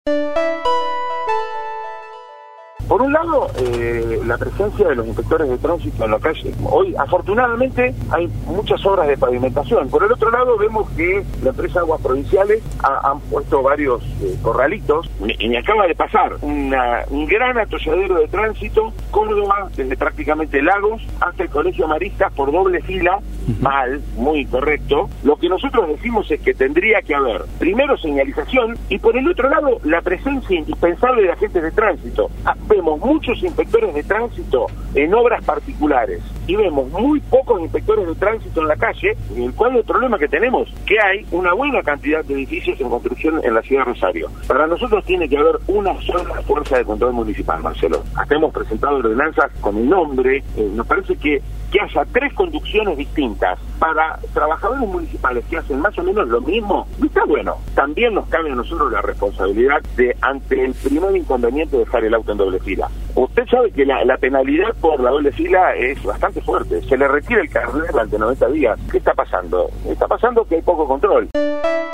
Por un lado, la presencia de los inspectores de tránsito en la calle. Hoy, afortunadamente, hay muchas obras de pavimentación. Por el otro lado, vemos que la empresa Aguas Provinciales han puesto varios corralitos. Y me acaba de pasar un gran atolladero de tránsito, Córdoba, desde prácticamente Lagos hasta el Colegio Maristas por doble fila. Mal, muy correcto. Lo que nosotros decimos es que tendría que haber, primero, señalización, y por el otro lado, la presencia indispensable de agentes de tránsito. Vemos muchos inspectores de tránsito en obras particulares y vemos muy pocos inspectores de tránsito en la calle, el cual el problema que tenemos, que hay una buena cantidad de edificios en construcción en la ciudad de Rosario. Para nosotros tiene que haber una sola fuerza de control municipal, Marcelo. Hasta hemos presentado ordenanzas con el nombre. Nos parece que haya 3 conducciones distintas para trabajadores municipales que hacen más o menos lo mismo, está bueno. También nos cabe a nosotros la responsabilidad de, ante el primer inconveniente, dejar el auto en doble fila. Usted sabe que la penalidad por la doble fila es bastante fuerte. Se le retira el carnet durante 90 días. ¿Qué está pasando? Está pasando que hay poco control.